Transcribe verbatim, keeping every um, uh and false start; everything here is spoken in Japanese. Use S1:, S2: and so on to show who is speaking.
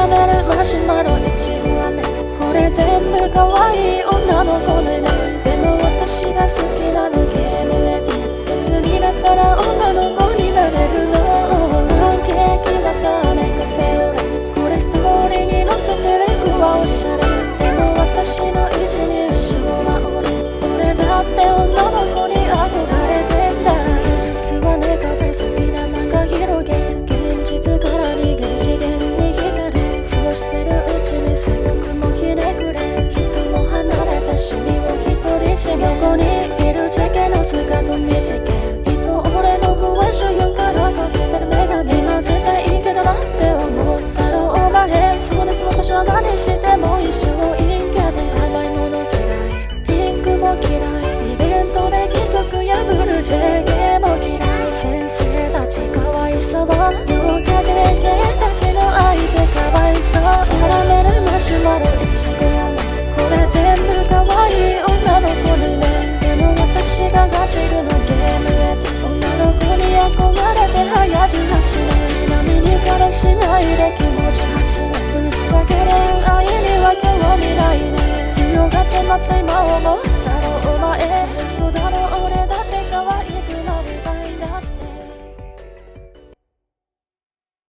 S1: ラメルマシュマロいちご飴、これ全部可愛い女の子ね。でも私が好きなのゲームエビ、いつになったら女の子になれるの。パンケーキわたあめカフェオレ、これストーリーに載せてる子はおしゃれ。でも私の一人称は俺、俺だって女の子に憧れてんだ。実はねカフェ好きな漫画広げ、現実から逃げる次元に惹かれ、そうしてるうちに性格もひねくれ、人も離れた趣味を一人しげ、横にいる時期のスカート短い、一方俺の不安所有からかけてるメガネ、今絶対いいけどなって思ったろお前。そうです、私は何しても一生陰キャで甘いもの嫌い、ピンクも嫌い、イベントで規則破る ジェーケー も嫌い、先生たちかわいそう、陽キャ ジェーケー たちの相手かわいそう。キャラメルマシュマロいちご飴、これ全部かわいい女の子にね。でも私がガチルのゲームエビ、女の子に憧れて早じゅうはちねん、ちなみに彼氏ない歴もじゅうはちねん、ぶっちゃけ恋愛には興味ないね。強がって待って今思ったろお前、戦争だ